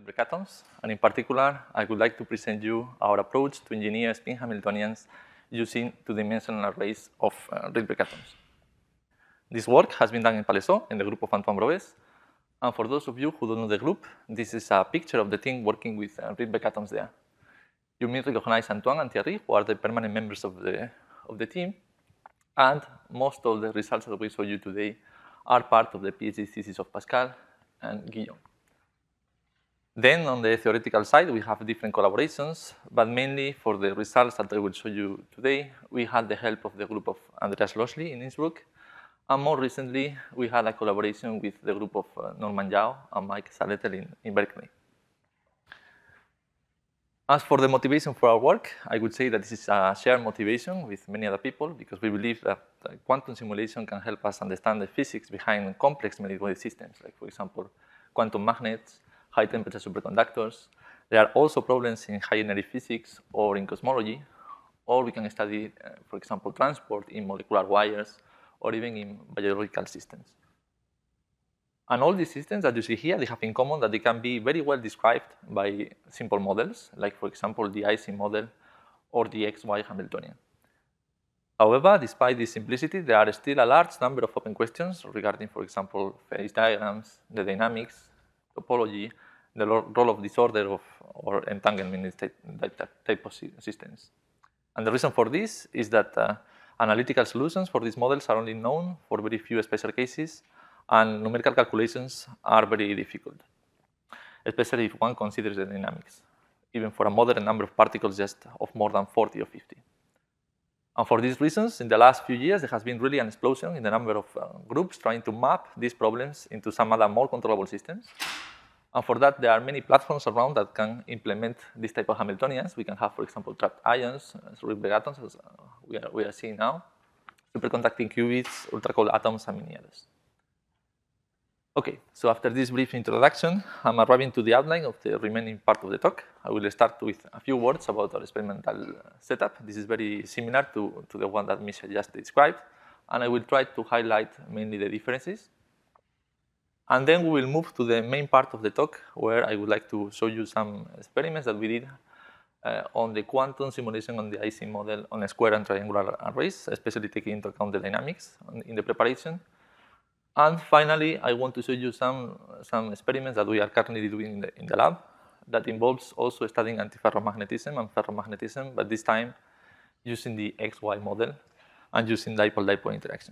Rydberg atoms, and in particular, I would like to present you our approach to engineer spin Hamiltonians using two-dimensional arrays of Rydberg atoms. This work has been done in Palaiseau in the group of Antoine Brovès, and for those of you who don't know the group, this is a picture of the team working with Rydberg atoms there. You may recognize Antoine and Thierry, who are the permanent members of the team, and most of the results that we show you today are part of the PhD thesis of Pascal and Guillaume. Then on the theoretical side, we have different collaborations, but mainly for the results that I will show you today, we had the help of the group of Andreas Loschly in Innsbruck, and more recently, we had a collaboration with the group of Norman Yao and Mike Saletel in Berkeley. As for the motivation for our work, I would say that this is a shared motivation with many other people because we believe that quantum simulation can help us understand the physics behind complex medical systems, like, for example, quantum magnets, high-temperature superconductors. There are also problems in high-energy physics or in cosmology, or we can study, for example, transport in molecular wires or even in biological systems. And all these systems that you see here, they have in common that they can be very well described by simple models, like, for example, the Ising model or the XY Hamiltonian. However, despite this simplicity, there are still a large number of open questions regarding, for example, phase diagrams, the dynamics, topology, the role of disorder or entanglement in that type of systems. And the reason for this is that analytical solutions for these models are only known for very few special cases, and numerical calculations are very difficult, especially if one considers the dynamics, even for a moderate number of particles just of more than 40 or 50. And for these reasons, in the last few years, there has been really an explosion in the number of groups trying to map these problems into some other more controllable systems. And for that, there are many platforms around that can implement this type of Hamiltonians. We can have, for example, trapped ions, Rydberg atoms, as we are seeing now, superconducting qubits, ultra-cold atoms, and many others. Okay, so after this brief introduction, I'm arriving to the outline of the remaining part of the talk. I will start with a few words about our experimental setup. This is very similar to the one that Misha just described, and I will try to highlight mainly the differences. And then we will move to the main part of the talk, where I would like to show you some experiments that we did on the quantum simulation on the Ising model on square and triangular arrays, especially taking into account the dynamics in the preparation. And finally, I want to show you some experiments that we are currently doing in the lab that involves also studying antiferromagnetism and ferromagnetism, but this time using the XY model and using dipole-dipole interaction.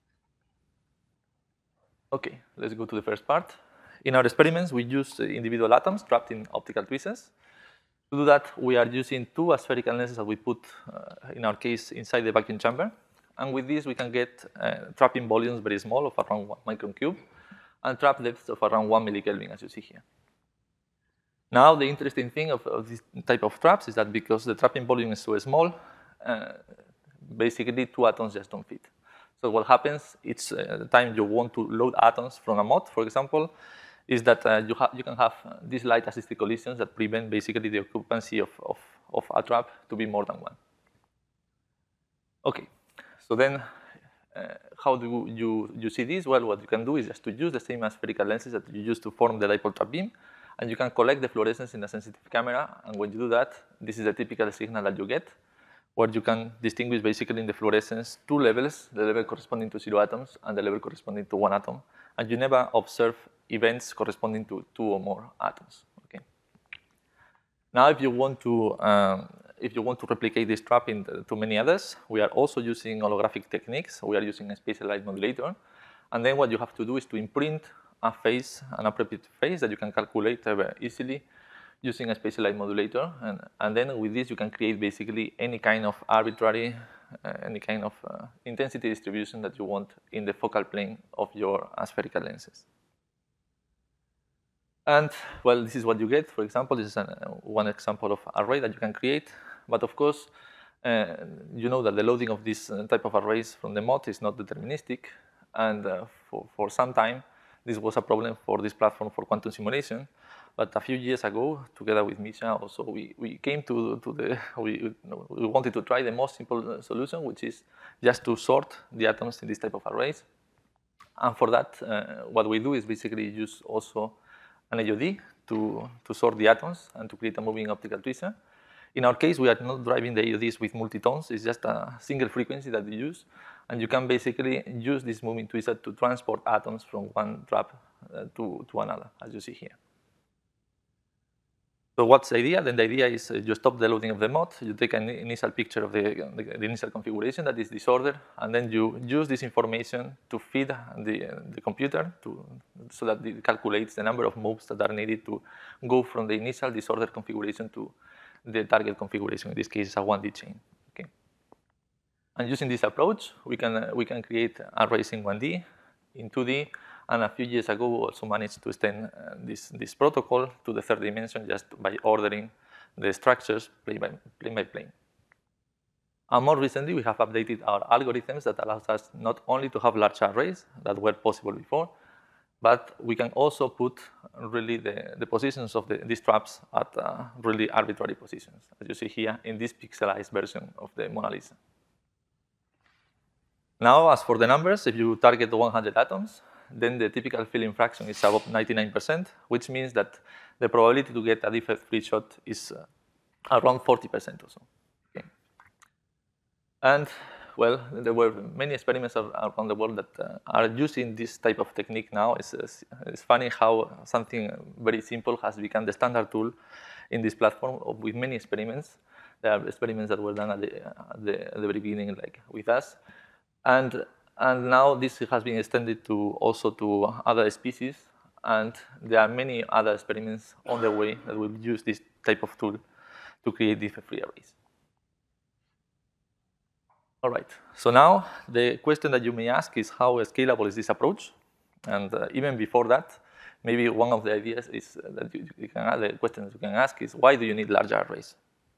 Okay, let's go to the first part. In our experiments, we use individual atoms trapped in optical tweezers. To do that, we are using two spherical lenses that we put, in our case, inside the vacuum chamber. And with this, we can get trapping volumes very small of around 1 micron cube and trap depths of around 1 millikelvin, as you see here. Now, the interesting thing of this type of traps is that because the trapping volume is so small, basically 2 atoms just don't fit. So what happens each time you want to load atoms from a mod, for example, is that you can have these light-assisted collisions that prevent basically the occupancy of a trap to be more than 1. Okay. So then, how do you see this? Well, what you can do is just to use the same spherical lenses that you use to form the dipole trap beam, and you can collect the fluorescence in a sensitive camera, and when you do that, this is the typical signal that you get, where you can distinguish basically in the fluorescence 2 levels, the level corresponding to 0 atoms and the level corresponding to 1 atom, and you never observe events corresponding to 2 or more atoms. Okay. Now, if you want to replicate this trap into many others, we are also using holographic techniques. We are using a spatial light modulator. And then what you have to do is to imprint a phase, an appropriate phase that you can calculate very easily using a spatial light modulator. And then with this, you can create basically any kind of arbitrary, any kind of intensity distribution that you want in the focal plane of your spherical lenses. And, well, this is what you get. For example, this is one example of array that you can create. But of course, you know that the loading of this type of arrays from the mod is not deterministic. And for some time, this was a problem for this platform for quantum simulation. But a few years ago, together with Misha, also we came to we wanted to try the most simple solution, which is just to sort the atoms in this type of arrays. And for that, what we do is basically use also an AOD to sort the atoms and to create a moving optical tweezer. In our case, we are not driving the AODs with multitones. It's just a single frequency that you use. And you can basically use this moving tweezer to transport atoms from one trap to another, as you see here. So what's the idea? Then the idea is you stop the loading of the mod, you take an initial picture of the initial configuration that is disordered, and then you use this information to feed the computer so that it calculates the number of moves that are needed to go from the initial disordered configuration to the target configuration. In this case, it's a 1D chain. Okay. And using this approach, we can create arrays in 1D, in 2D, and a few years ago, we also managed to extend this protocol to the third dimension just by ordering the structures plane by plane. And more recently, we have updated our algorithms that allows us not only to have large arrays that were possible before, but we can also put really the positions of these traps at really arbitrary positions, as you see here in this pixelized version of the Mona Lisa. Now, as for the numbers, if you target 100 atoms, then the typical filling fraction is about 99%, which means that the probability to get a defect-free shot is around 40% or so. Okay. And, well, there were many experiments around the world that are using this type of technique now. It's funny how something very simple has become the standard tool in this platform with many experiments. There are experiments that were done at the very beginning, like with us. And now this has been extended also to other species, and there are many other experiments on the way that will use this type of tool to create defect-free arrays. All right, so now the question that you may ask is how scalable is this approach? And even before that, maybe one of the ideas is that the question that you can ask is, why do you need larger arrays?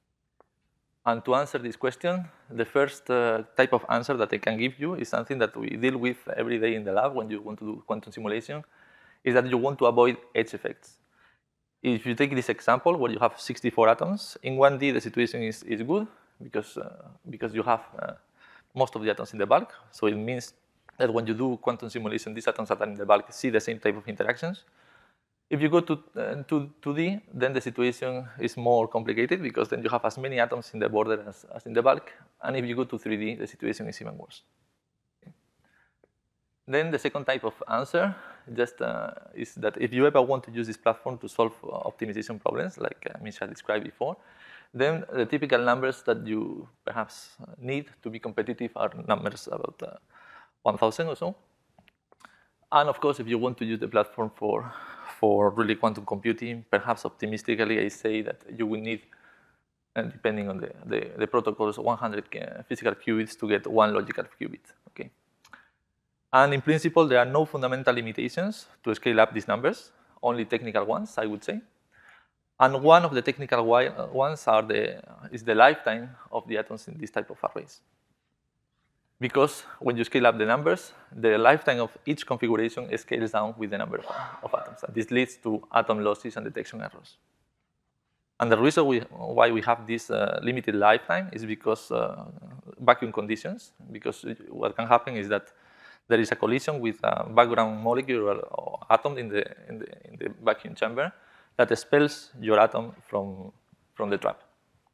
And to answer this question, the first type of answer that I can give you is something that we deal with every day in the lab when you want to do quantum simulation, is that you want to avoid edge effects. If you take this example where you have 64 atoms, in 1D the situation is good because you have most of the atoms in the bulk. So it means that when you do quantum simulation, these atoms that are in the bulk see the same type of interactions. If you go to 2D, then the situation is more complicated because then you have as many atoms in the border as in the bulk. And if you go to 3D, the situation is even worse. Okay. Then the second type of answer just is that if you ever want to use this platform to solve optimization problems, like Misha described before, then the typical numbers that you perhaps need to be competitive are numbers about 1,000 or so. And of course, if you want to use the platform for really quantum computing, perhaps optimistically, I say that you will need, depending on the protocols, 100 physical qubits to get one logical qubit. Okay. And in principle, there are no fundamental limitations to scale up these numbers, only technical ones, I would say. And one of the technical ones is the lifetime of the atoms in this type of arrays. Because when you scale up the numbers, the lifetime of each configuration scales down with the number of atoms. And this leads to atom losses and detection errors. And the reason why we have this limited lifetime is because vacuum conditions. Because what can happen is that there is a collision with a background molecule or atom in the vacuum chamber that expels your atom from the trap.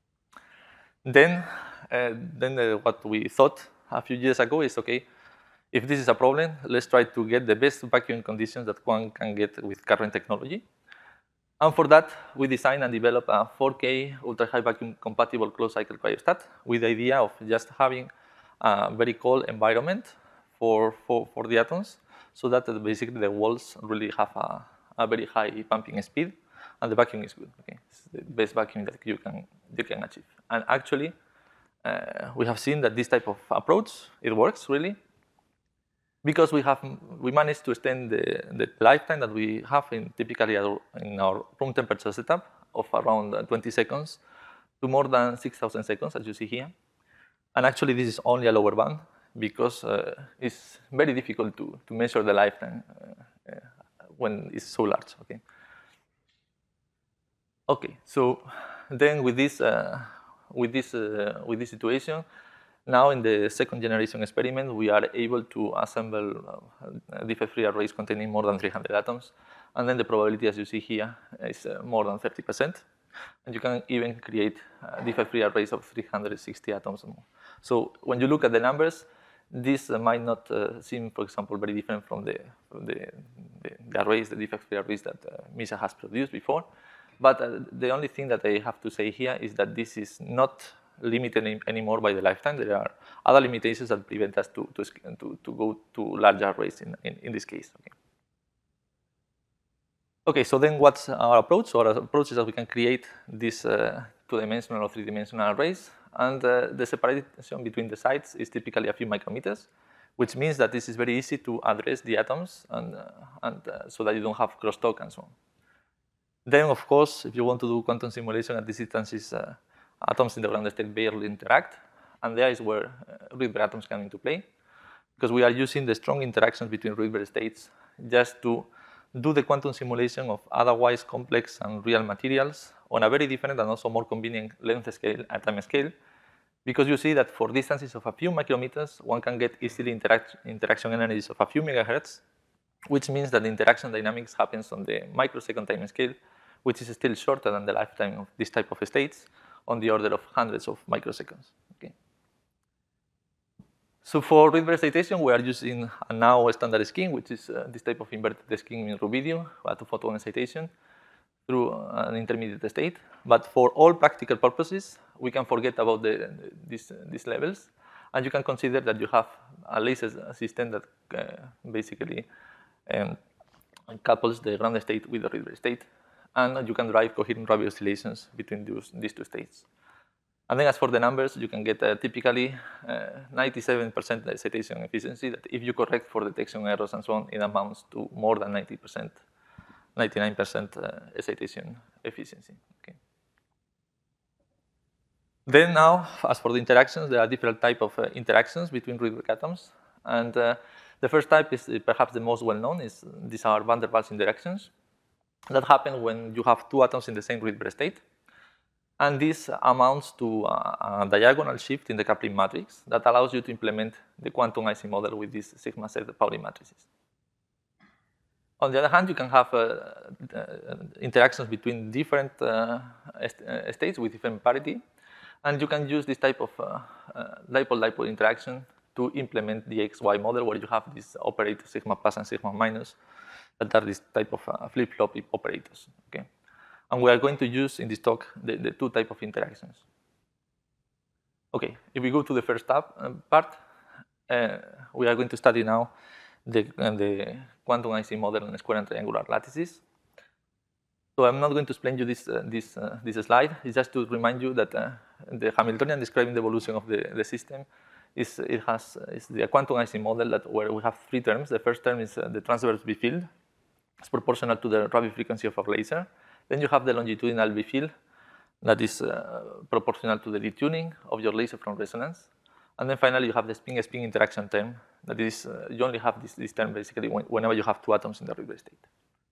Then what we thought a few years ago is, okay, if this is a problem, let's try to get the best vacuum conditions that one can get with current technology. And for that, we designed and developed a 4K ultra-high vacuum compatible closed-cycle cryostat with the idea of just having a very cold environment for the atoms, so that basically the walls really have a very high pumping speed, and the vacuum is good. Okay, it's the best vacuum that you can achieve. And actually, we have seen that this type of approach, it works really, because we managed to extend the lifetime that we have typically in our room temperature setup of around 20 seconds to more than 6,000 seconds, as you see here. And actually, this is only a lower bound because it's very difficult to measure the lifetime when it's so large. Okay, so then with this situation, now in the second generation experiment, we are able to assemble defect-free arrays containing more than 300 atoms. And then the probability, as you see here, is more than 30%. And you can even create defect-free arrays of 360 atoms or more. So when you look at the numbers, this might not seem, for example, very different from the arrays, the defect-free arrays that MISA has produced before. But the only thing that I have to say here is that this is not limited anymore by the lifetime. There are other limitations that prevent us to go to larger arrays in this case. Okay, so then what's our approach? So our approach is that we can create these two-dimensional or three-dimensional arrays, and the separation between the sites is typically a few micrometers, which means that this is very easy to address the atoms and so that you don't have crosstalk and so on. Then, of course, if you want to do quantum simulation at these distances, atoms in the ground state barely interact, and there is where Rydberg atoms come into play, because we are using the strong interactions between Rydberg states just to do the quantum simulation of otherwise complex and real materials on a very different and also more convenient length scale and time scale, because you see that for distances of a few micrometers, one can get easily interaction energies of a few megahertz, which means that the interaction dynamics happens on the microsecond time scale, which is still shorter than the lifetime of this type of states, on the order of hundreds of microseconds. Okay. So for Rydberg excitation, we are using a now standard scheme, which is this type of inverted scheme in rubidium, two-photon excitation through an intermediate state. But for all practical purposes, we can forget about these levels, and you can consider that you have a laser system that basically couples the ground state with the Rydberg state, and you can derive coherent Rabi oscillations between these two states. And then as for the numbers, you can get typically 97% excitation efficiency, that if you correct for detection errors and so on, it amounts to more than 90%, 99% excitation efficiency. Okay. Then now, as for the interactions, there are different types of interactions between Rydberg atoms. And the first type is perhaps the most well-known. These are van der Waals interactions that happen when you have two atoms in the same Rydberg state. And this amounts to a diagonal shift in the coupling matrix that allows you to implement the quantum Ising model with these sigma set Pauli matrices. On the other hand, you can have interactions between different states with different parity. And you can use this type of dipole-dipole interaction to implement the XY model, where you have these operators, sigma plus and sigma minus, that are this type of flip-flop operators. Okay? And we are going to use in this talk the two types of interactions. Okay, if we go to the first part, we are going to study now the quantum Ising model on square and triangular lattices. So I'm not going to explain you this slide. It's just to remind you that the Hamiltonian describing the evolution of the system is the quantum Ising model where we have three terms. The first term is the transverse B field. It's proportional to the Rabi frequency of a laser. Then you have the longitudinal B field that is proportional to the detuning of your laser from resonance. And then finally, you have the spin-spin interaction term. That is, you only have this term basically whenever you have two atoms in the Rydberg state.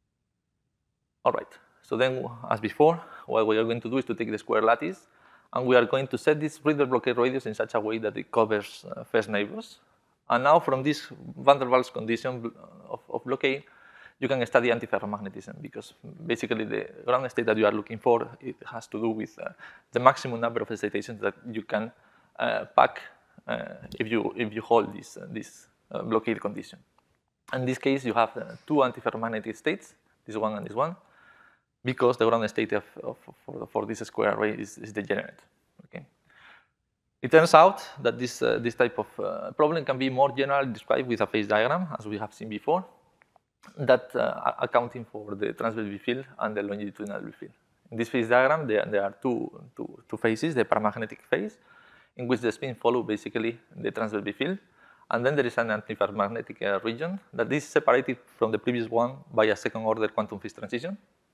All right. So then, as before, what we are going to do is to take the square lattice, and we are going to set this Rydberg blockade radius in such a way that it covers first neighbors. And now, from this van der Waals condition of blockade, you can study antiferromagnetism, because basically the ground state that you are looking for, it has to do with the maximum number of excitations that you can pack if you hold this blockade condition. In this case, you have two antiferromagnetic states, this one and this one, because the ground state for this square array is degenerate. Okay. It turns out that this type of problem can be more generally described with a phase diagram, as we have seen before, that accounting for the transverse B field and the longitudinal B field. In this phase diagram, there are two phases: the paramagnetic phase, in which the spin follows basically the transverse B field, and then there is an antiferromagnetic region that is separated from the previous one by a second-order quantum phase transition.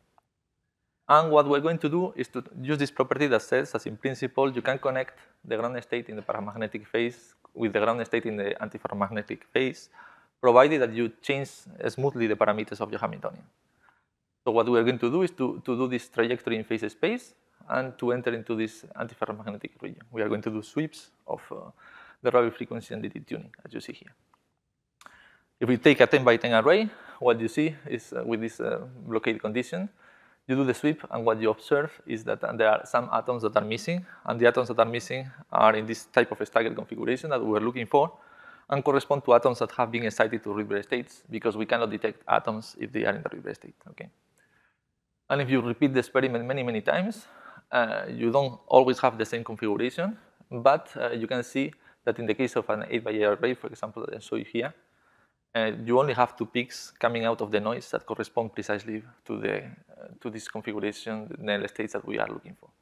And what we're going to do is to use this property that says, as in principle, you can connect the ground state in the paramagnetic phase with the ground state in the antiferromagnetic phase, provided that you change smoothly the parameters of your Hamiltonian. So what we are going to do is to do this trajectory in phase space and to enter into this antiferromagnetic region. We are going to do sweeps of the Rabi frequency and the detuning, as you see here. If we take a 10 by 10 array, what you see is with this blockade condition, you do the sweep, and what you observe is that there are some atoms that are missing, and the atoms that are missing are in this type of staggered configuration that we were looking for, and correspond to atoms that have been excited to Rydberg states, because we cannot detect atoms if they are in the Rydberg state. Okay. And if you repeat the experiment many, many times, you don't always have the same configuration, but you can see that in the case of an 8 by 8 array, for example, that I show you here, you only have two peaks coming out of the noise that correspond precisely to this configuration, the NL states that we are looking for.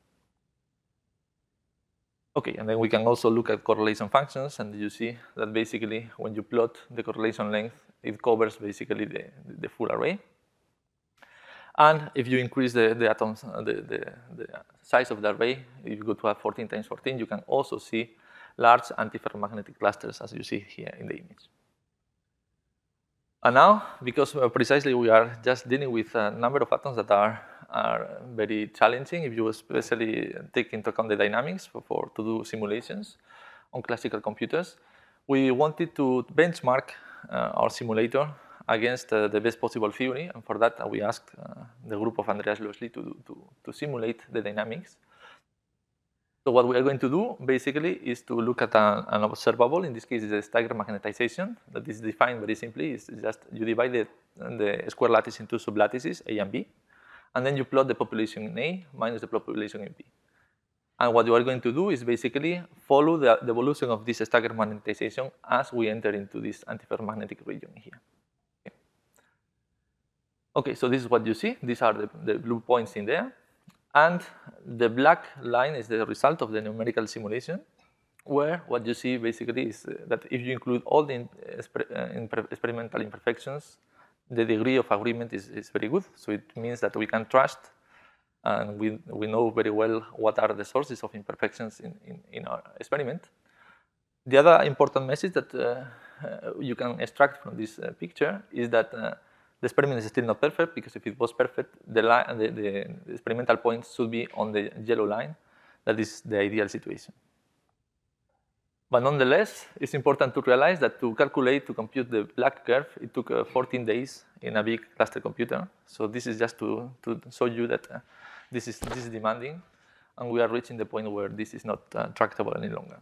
Okay, and then we can also look at correlation functions, and you see that basically when you plot the correlation length, it covers basically the full array. And if you increase the atoms, the size of the array, if you go to a 14 times 14, you can also see large antiferromagnetic clusters, as you see here in the image. And now, because precisely we are just dealing with a number of atoms that are very challenging, if you especially take into account the dynamics to do simulations on classical computers, we wanted to benchmark our simulator against the best possible theory, and for that we asked the group of Andreas Löschli to simulate the dynamics. So what we are going to do basically is to look at an observable. In this case, is a staggered magnetization that is defined very simply. It's just you divide the square lattice into sublattices A and B, and then you plot the population in A minus the population in B. And what you are going to do is basically follow the evolution of this staggered magnetization as we enter into this antiferromagnetic region here. Okay, so this is what you see. These are the blue points in there. And the black line is the result of the numerical simulation, where what you see basically is that if you include all the experimental imperfections, the degree of agreement is very good. So it means that we can trust, and we know very well what are the sources of imperfections in our experiment. The other important message that you can extract from this picture is that the experiment is still not perfect, because if it was perfect, the experimental points should be on the yellow line. That is the ideal situation. But nonetheless, it's important to realize that to compute the black curve, it took 14 days in a big cluster computer. So this is just to show you that this is demanding, and we are reaching the point where this is not tractable any longer.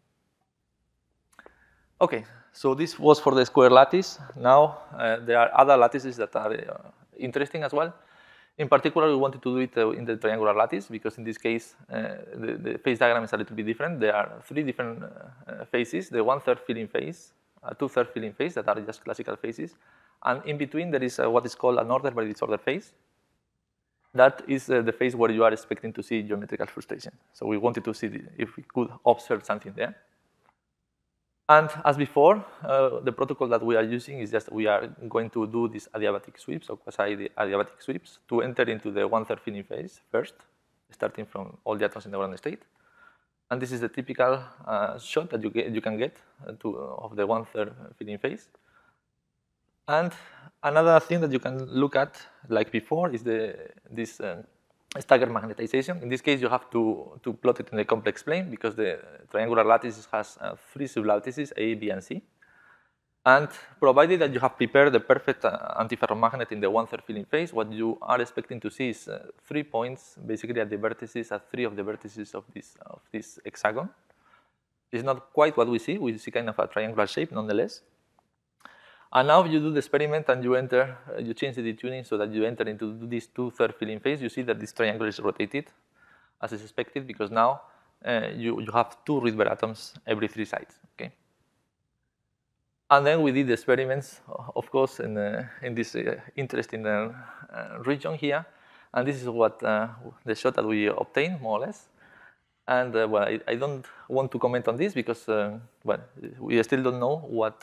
Okay, so this was for the square lattice. Now there are other lattices that are interesting as well. In particular, we wanted to do it in the triangular lattice, because in this case, the phase diagram is a little bit different. There are three different phases: the 1/3 filling phase, a 2/3 filling phase that are just classical phases, and in between there is what is called an order by disorder phase. That is the phase where you are expecting to see geometrical frustration. So we wanted to see if we could observe something there. And as before, the protocol that we are using is just we are going to do these adiabatic sweeps, or quasi-adiabatic sweeps, to enter into the 1/3 filling phase first, starting from all the atoms in the ground state. And this is the typical shot that you can get of the 1/3 filling phase. And another thing that you can look at, like before, is this staggered magnetization. In this case, you have to plot it in the complex plane, because the triangular lattice has three sublattices, A, B, and C. And provided that you have prepared the perfect antiferromagnet in the 1/3 filling phase, what you are expecting to see is 3 points, basically at the vertices, at 3 of the vertices of this hexagon. It's not quite what we see. We see kind of a triangular shape nonetheless. And now you do the experiment and you change the detuning so that you enter into this 2/3 filling phase. You see that this triangle is rotated, as is expected, because now you have 2 Rydberg atoms every 3 sides. Okay. And then we did the experiments, of course, in this interesting region here. And this is what the shot that we obtained, more or less. And well, I don't want to comment on this because well, we still don't know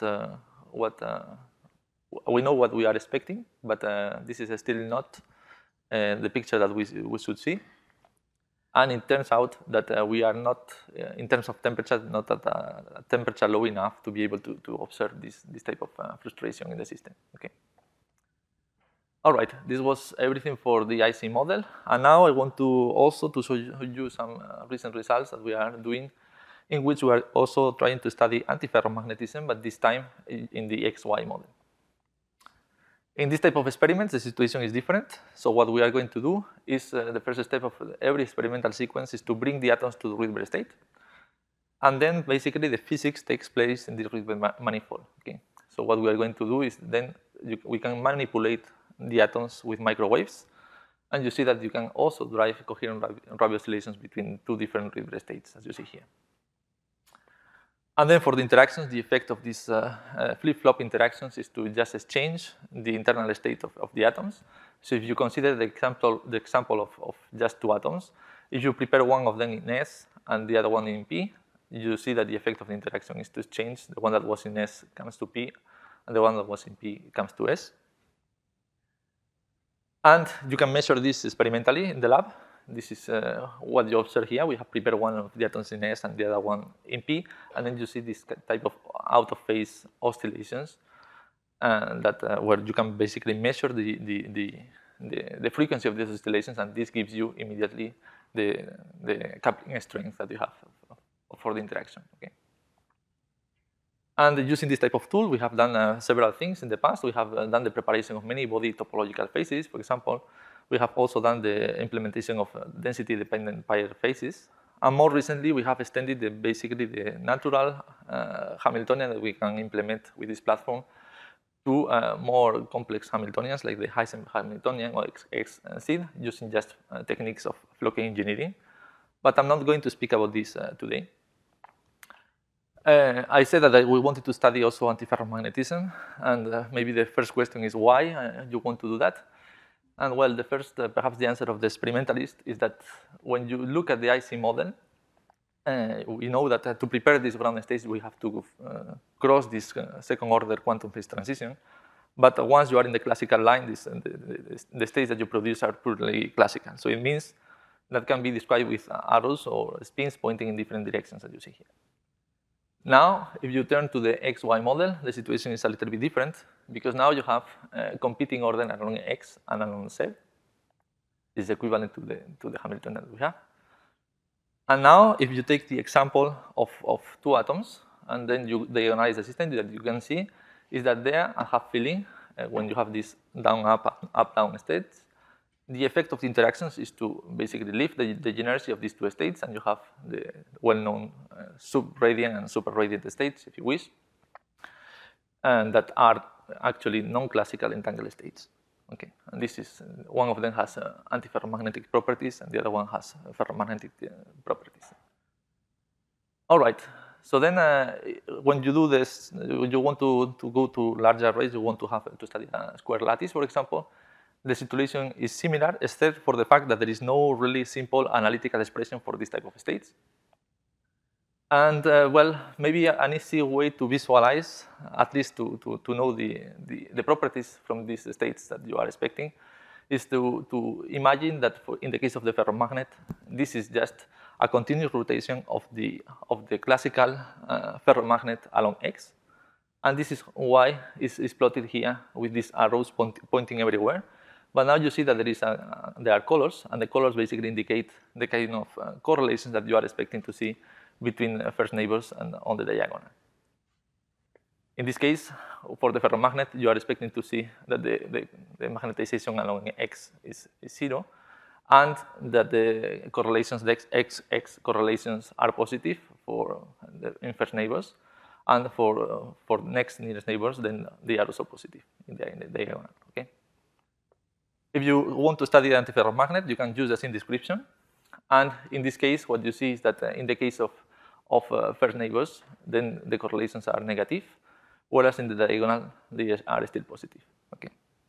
we know what we are expecting, but this is still not the picture that we should see. And it turns out that we are not, in terms of temperature, not at a temperature low enough to be able to observe this type of frustration in the system. Okay. All right, this was everything for the IC model. And now I want to also to show you some recent results that we are doing, in which we are also trying to study antiferromagnetism, but this time in the XY model. In this type of experiments, the situation is different. So what we are going to do is the first step of every experimental sequence is to bring the atoms to the Rydberg state. And then basically the physics takes place in this Rydberg manifold. Okay? So what we are going to do is then we can manipulate the atoms with microwaves. And you see that you can also drive coherent Rabi oscillations between two different Rydberg states, as you see here. And then for the interactions, the effect of these flip-flop interactions is to just exchange the internal state of the atoms. So if you consider the example of just two atoms, if you prepare one of them in S and the other one in P, you see that the effect of the interaction is to change. The one that was in S comes to P, and the one that was in P comes to S. And you can measure this experimentally in the lab. This is what you observe here. We have prepared one of the atoms in S and the other one in P, and then you see this type of out-of-phase oscillations where you can basically measure the frequency of these oscillations, and this gives you immediately the coupling strength that you have for the interaction. Okay. And using this type of tool, we have done several things in the past. We have done the preparation of many body topological phases, for example. We have also done the implementation of density-dependent pair phases. And more recently, we have extended basically the natural Hamiltonian that we can implement with this platform to more complex Hamiltonians, like the Heisenberg Hamiltonian or XZ, using just techniques of Floquet engineering. But I'm not going to speak about this today. I said that we wanted to study also antiferromagnetism, and maybe the first question is why you want to do that. And well, the first, perhaps the answer of the experimentalist is that when you look at the IC model, we know that to prepare this ground state, we have to cross this second order quantum phase transition. But once you are in the classical line, the states that you produce are purely classical. So it means that can be described with arrows or spins pointing in different directions, as you see here. Now, if you turn to the XY model, the situation is a little bit different because now you have competing order along X and along Z. This is equivalent to the Hamiltonian that we have. And now, if you take the example of two atoms and then you diagonalize the system, that you can see is that there I have filling when you have this down-up states. The effect of the interactions is to basically lift the degeneracy of these two states, and you have the well-known subradiant and superradiant states, if you wish, and that are actually non-classical entangled states. Okay, and this is one of them has antiferromagnetic properties, and the other one has ferromagnetic properties. All right. So then, when you do this, you want to go to larger arrays. You want to have to study a square lattice, for example. The situation is similar, except for the fact that there is no really simple analytical expression for this type of states. And well, maybe an easy way to visualize, at least to know the properties from these states that you are expecting, is to imagine that in the case of the ferromagnet, this is just a continuous rotation of the classical ferromagnet along X. And this is why it's plotted here with these arrows pointing everywhere. But now you see that there are colors, and the colors basically indicate the kind of correlations that you are expecting to see between first neighbors and on the diagonal. In this case, for the ferromagnet, you are expecting to see that the magnetization along X is 0, and that the correlations, the X correlations are positive in first neighbors, and for next nearest neighbors, then they are also positive in the diagonal. Okay. If you want to study the antiferromagnet, you can use the same description. And in this case, what you see is that in the case of first neighbors, then the correlations are negative, whereas in the diagonal, they are still positive. Okay.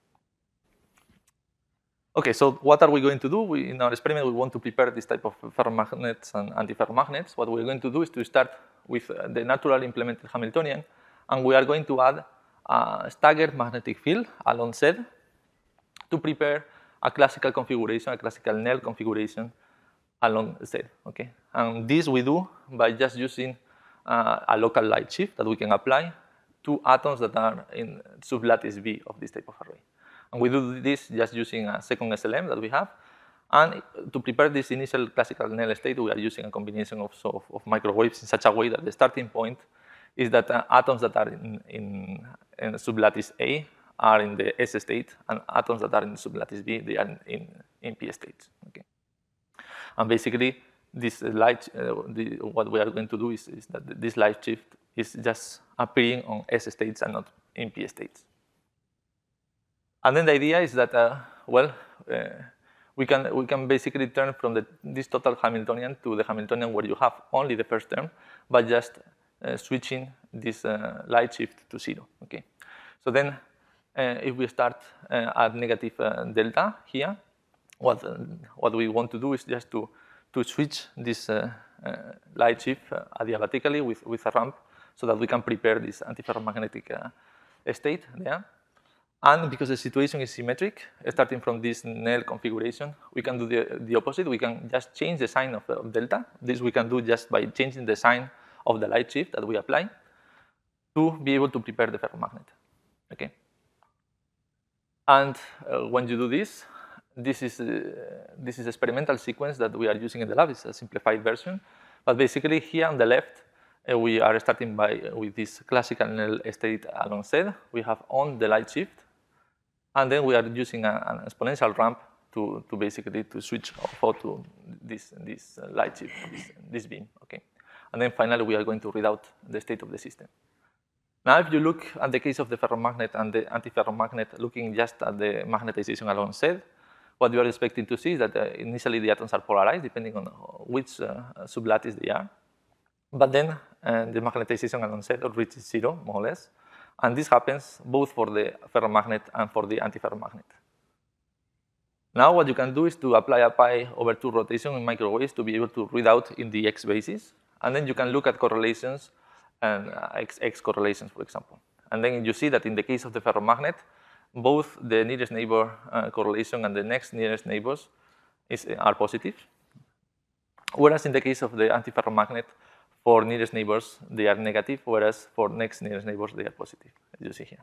Okay, so what are we going to do? In our experiment, we want to prepare this type of ferromagnets and antiferromagnets. What we're going to do is to start with the natural implemented Hamiltonian, and we are going to add a staggered magnetic field along Z to prepare a classical configuration, a classical Nel configuration along Z. Okay, and this we do by just using a local light shift that we can apply to atoms that are in sublattice V of this type of array. And we do this just using a second SLM that we have. And to prepare this initial classical Nel state, we are using a combination of microwaves in such a way that the starting point is that atoms that are in sublattice A are in the S state, and atoms that are in sublattice B, they are in P states. Okay. And basically, this light, what we are going to do is that this light shift is just appearing on S states and not in P states. And then the idea is that, we can basically turn from this total Hamiltonian to the Hamiltonian where you have only the first term, but just switching this light shift to 0. Okay. So then, if we start at negative delta here, what we want to do is just to switch this light shift adiabatically with a ramp, so that we can prepare this antiferromagnetic state there. And because the situation is symmetric, starting from this Néel configuration, we can do the opposite. We can just change the sign of delta. This we can do just by changing the sign of the light shift that we apply to be able to prepare the ferromagnet. Okay. And when you do this, this is experimental sequence that we are using in the lab. It's a simplified version. But basically here on the left, we are starting with this classical Néel state along Z. We have on the light shift. And then we are using an exponential ramp to basically switch off to this light shift, this beam. Okay. And then finally, we are going to read out the state of the system. Now, if you look at the case of the ferromagnet and the antiferromagnet, looking just at the magnetization along Z, what you are expecting to see is that initially the atoms are polarized, depending on which sublattice they are. But then the magnetization along Z reaches 0, more or less. And this happens both for the ferromagnet and for the antiferromagnet. Now what you can do is to apply a pi/2 rotation in microwaves to be able to read out in the X basis. And then you can look at correlations and X correlations, for example. And then you see that in the case of the ferromagnet, both the nearest neighbor correlation and the next nearest neighbors are positive. Whereas in the case of the antiferromagnet, for nearest neighbors, they are negative, whereas for next nearest neighbors, they are positive, as you see here.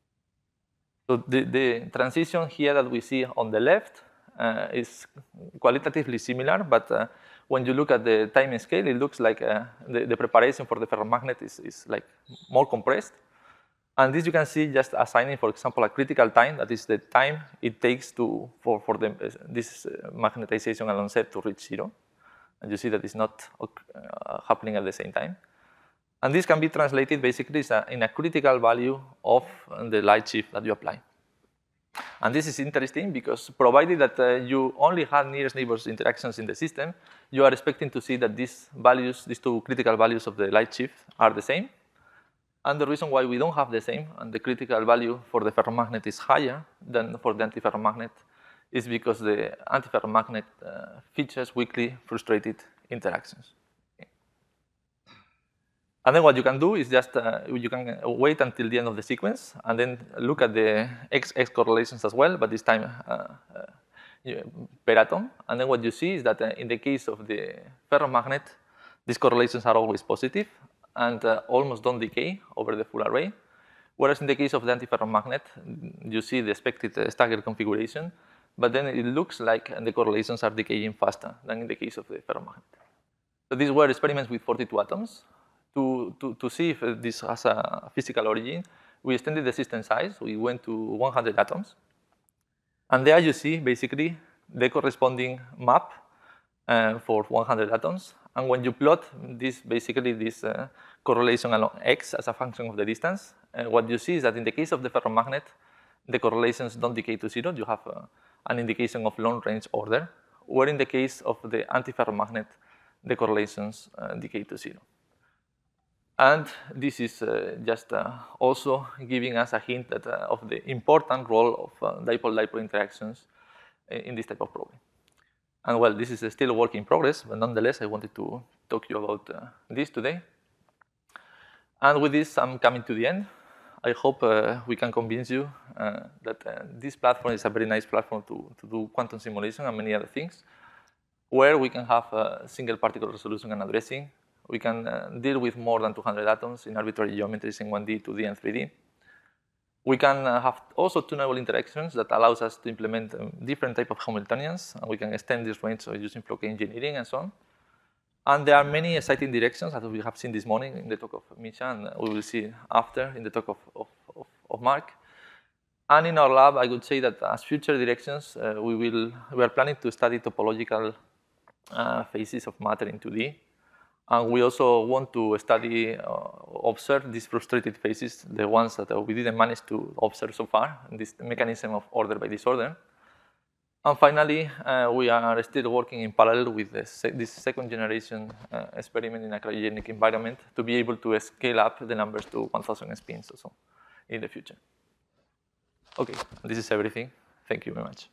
So the transition here that we see on the left is qualitatively similar, but when you look at the time scale, it looks like the preparation for the ferromagnet is like more compressed. And this you can see just assigning, for example, a critical time, that is the time it takes for this magnetization along Z to reach 0. And you see that it's not happening at the same time. And this can be translated basically in a critical value of the light shift that you apply. And this is interesting because provided that you only have nearest neighbors interactions in the system, you are expecting to see that these two critical values of the light shift are the same. And the reason why we don't have the same, and the critical value for the ferromagnet is higher than for the antiferromagnet, is because the antiferromagnet features weakly frustrated interactions. Okay. And then what you can do is just, you can wait until the end of the sequence and then look at the X correlations as well, but this time per atom. And then what you see is that in the case of the ferromagnet, these correlations are always positive and almost don't decay over the full array. Whereas in the case of the antiferromagnet, you see the expected staggered configuration, but then it looks like the correlations are decaying faster than in the case of the ferromagnet. So these were experiments with 42 atoms. To see if this has a physical origin, we extended the system size. We went to 100 atoms. And there you see, basically, the corresponding map for 100 atoms. And when you plot this, basically, this correlation along X as a function of the distance, what you see is that in the case of the ferromagnet, the correlations don't decay to 0. You have an indication of long-range order, where in the case of the antiferromagnet, the correlations decay to 0. And this is just also giving us a hint that, of the important role of dipole-dipole interactions in this type of problem. And well, this is still a work in progress, but nonetheless, I wanted to talk to you about this today. And with this, I'm coming to the end. I hope we can convince you that this platform is a very nice platform to do quantum simulation and many other things, where we can have single particle resolution and addressing. We can deal with more than 200 atoms in arbitrary geometries in 1D, 2D, and 3D. We can have also tunable interactions that allows us to implement different type of Hamiltonians, and we can extend this range using Floquet engineering and so on. And there are many exciting directions that we have seen this morning in the talk of Misha, and we will see after in the talk of Mark. And in our lab, I would say that as future directions, we are planning to study topological phases of matter in 2D. And we also want to study, observe these frustrated phases, the ones that we didn't manage to observe so far, this mechanism of order by disorder. And finally, we are still working in parallel with this second generation experiment in a cryogenic environment to be able to scale up the numbers to 1,000 spins or so in the future. Okay, this is everything. Thank you very much.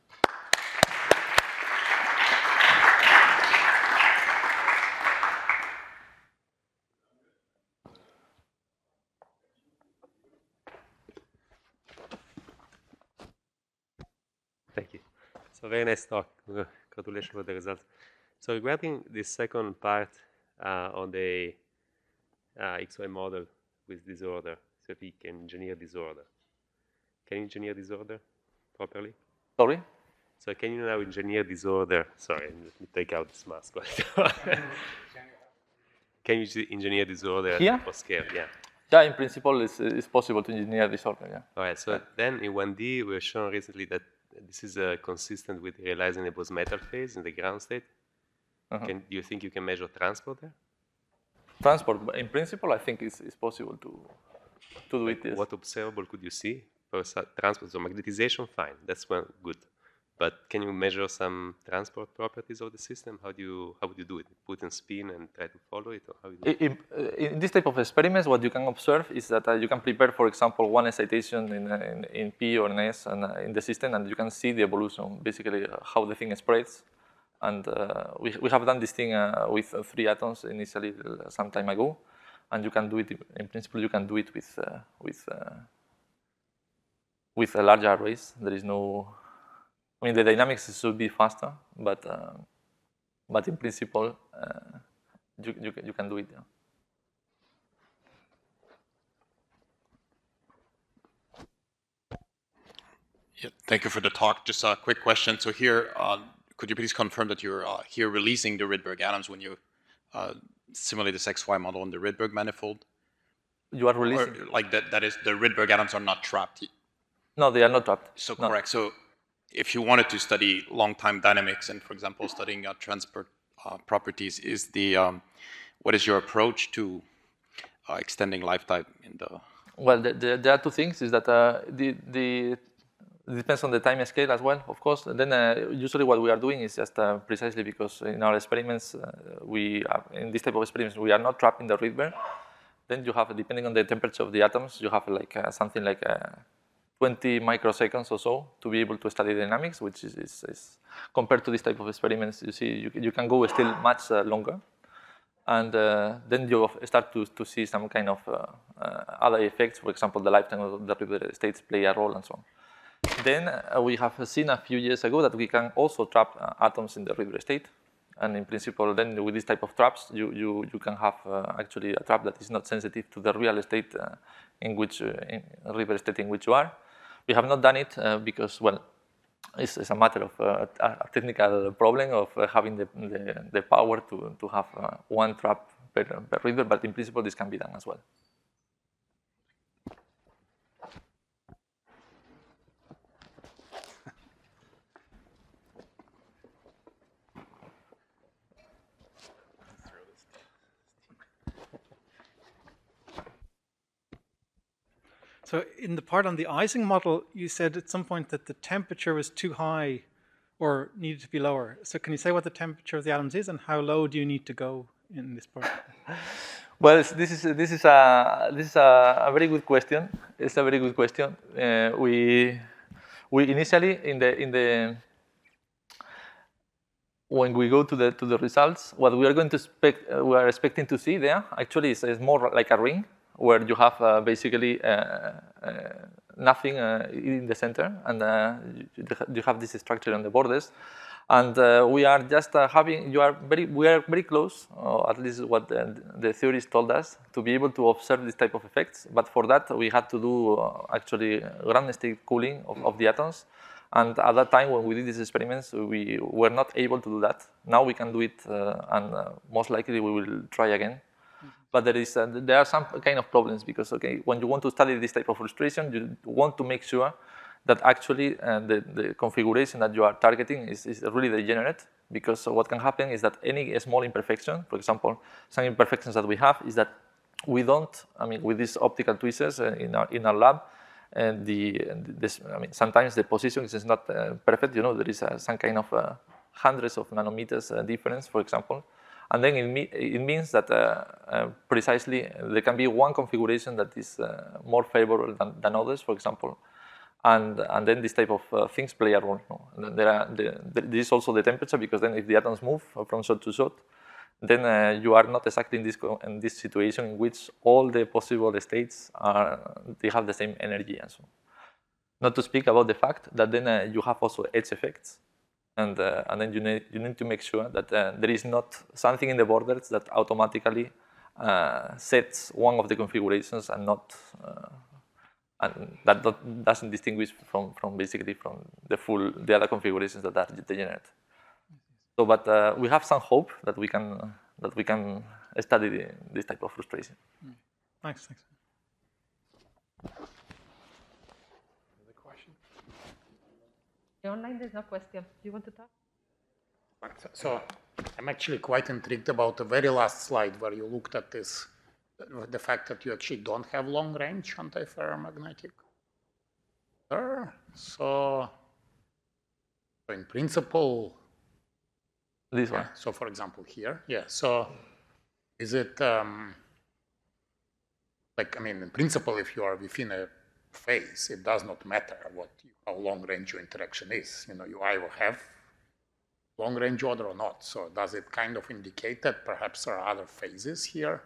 Thank you. So very nice talk. Congratulations for the results. So regarding the second part on the XY model with disorder, so if we can engineer disorder. Can you engineer disorder properly? Sorry? So can you now engineer disorder? Sorry, let me take out this mask. Can you engineer disorder for scale? Yeah. Yeah, in principle, it's possible to engineer disorder, yeah. All right, so then in 1D, we were shown recently that this is consistent with realizing the Bose-Metal phase in the ground state. Do you think you can measure transport there? Transport, in principle, I think it's possible to do it. Yes. What observable could you see for transport? So magnetization, fine, that's good. But can you measure some transport properties of the system? How would you do it? Put in spin and try to follow it, or how you do it? In this type of experiments, what you can observe is that you can prepare, for example, one excitation in P or in S and in the system, and you can see the evolution, basically how the thing spreads. And we have done this thing with 3 atoms initially some time ago, and you can do it. In principle, you can do it with a larger arrays. There is no. I mean, the dynamics should be faster, but in principle, you can do it. Yeah. Yeah, thank you for the talk. Just a quick question. So here, could you please confirm that you're here releasing the Rydberg atoms when you simulate this XY model in the Rydberg manifold? You are releasing? Or like that is, the Rydberg atoms are not trapped? No, they are not trapped. So correct. So if you wanted to study long-time dynamics and, for example, studying transport properties, what is your approach to extending lifetime in the? Well, there are 2 things. Is that it depends on the time scale as well, of course. And then usually what we are doing is just precisely because in our experiments, in this type of experiments, we are not trapped in the Rydberg. Then you have, depending on the temperature of the atoms, you have like something like 20 microseconds or so to be able to study dynamics, which is compared to this type of experiments, you see, you can go still much longer. And then you start to see some kind of other effects. For example, the lifetime of the Rydberg states play a role and so on. Then we have seen a few years ago that we can also trap atoms in the Rydberg state. And in principle, then with this type of traps, you can have actually a trap that is not sensitive to the real state in Rydberg state in which you are. We have not done it because, well, it's a matter of a technical problem of having the power to have one trap per Rydberg, but in principle, this can be done as well. So in the part on the Ising model, you said at some point that the temperature was too high or needed to be lower. So can you say what the temperature of the atoms is and how low do you need to go in this part? Well, this is a very good question. It's a very good question. We initially when we go to the results, what we are going to expect, we are expecting to see there actually is more like a ring, where you have basically nothing in the center, and you have this structure on the borders. And we are just we are very close, or at least what the theories told us, to be able to observe this type of effects. But for that, we had to do actually ground state cooling of the atoms. And at that time, when we did these experiments, we were not able to do that. Now we can do it, and most likely we will try again. But there are some kind of problems because, okay, when you want to study this type of frustration, you want to make sure that actually the configuration that you are targeting is really degenerate, because what can happen is that any small imperfection, for example, some imperfections that we have is that we don't, I mean, with these optical tweezers in our lab, and sometimes the position is not perfect. You know, there is some kind of hundreds of nanometers difference, for example, and then it means that precisely there can be one configuration that is more favorable than others, for example. And then this type of things play a role. No? And there is also the temperature, because then if the atoms move from shot to shot, then you are not exactly in this situation in which all the possible states they have the same energy and so on. Not to speak about the fact that then you have also edge effects, and then you need to make sure that there is not something in the borders that automatically sets one of the configurations and not. And that doesn't distinguish from basically from the other configurations that are degenerate. So, but we have some hope that we can study this type of frustration. Thanks. Another question? Online, there's no question. Do you want to talk? So I'm actually quite intrigued about the very last slide where you looked at this. The fact that you actually don't have long-range antiferromagnetic. So in principle, this one. So for example here, so is it like, I mean, in principle, if you are within a phase, it does not matter how long-range your interaction is. You know, you either have long-range order or not. So does it kind of indicate that perhaps there are other phases here?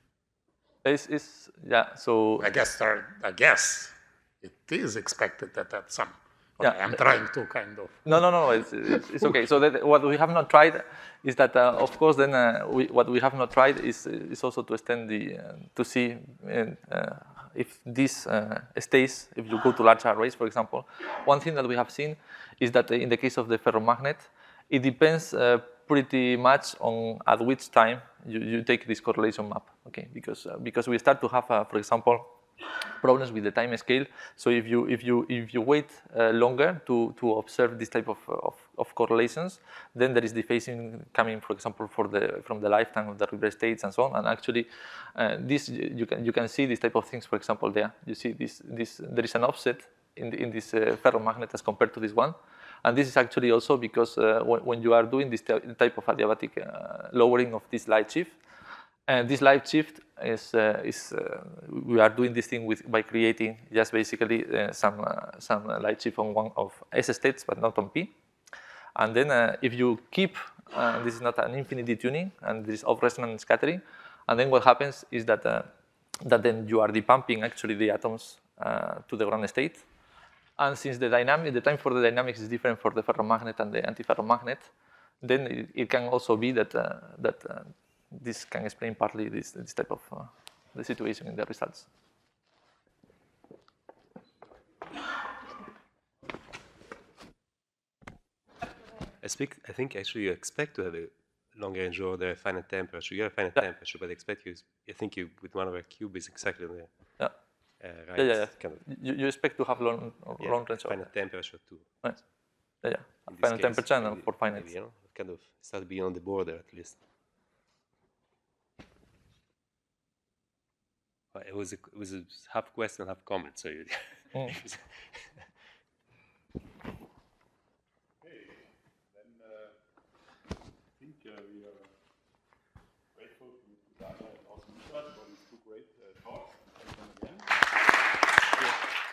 So I guess it is expected that at some. Okay, I'm trying to kind of. No. It's okay. So what we have not tried is that, of course, then what we have not tried is also to extend to see if this stays. If you go to large arrays, for example, one thing that we have seen is that in the case of the ferromagnet, it depends pretty much on at which time you take this correlation map, okay? Because we start to have, for example, problems with the time scale. So if you wait longer to observe this type of correlations, then there is dephasing coming, for example, from the lifetime of the reverse states and so on. And actually, this you can see this type of things. For example, there you see there is an offset in this ferromagnet as compared to this one. And this is actually also because when you are doing this type of adiabatic lowering of this light shift, and this light shift is we are doing this thing by creating just basically some light shift on one of S states, but not on P. And then if you keep, this is not an infinity tuning, and this is off-resonance scattering, and then what happens is that then you are depumping actually the atoms to the ground state. And since the time for the dynamics is different for the ferromagnet and the antiferromagnet, then it can also be that this can explain partly this type of the situation in the results. I think actually you expect to have a long-range order, finite temperature. You have a finite temperature, but I think you with 1 over cube is exactly there. Yeah. Right. Kind of. You expect to have long range order. Finite temperature too. Right. Finite temperature and for finite. Maybe, kind of start beyond the border at least. It was a half question, half comment. So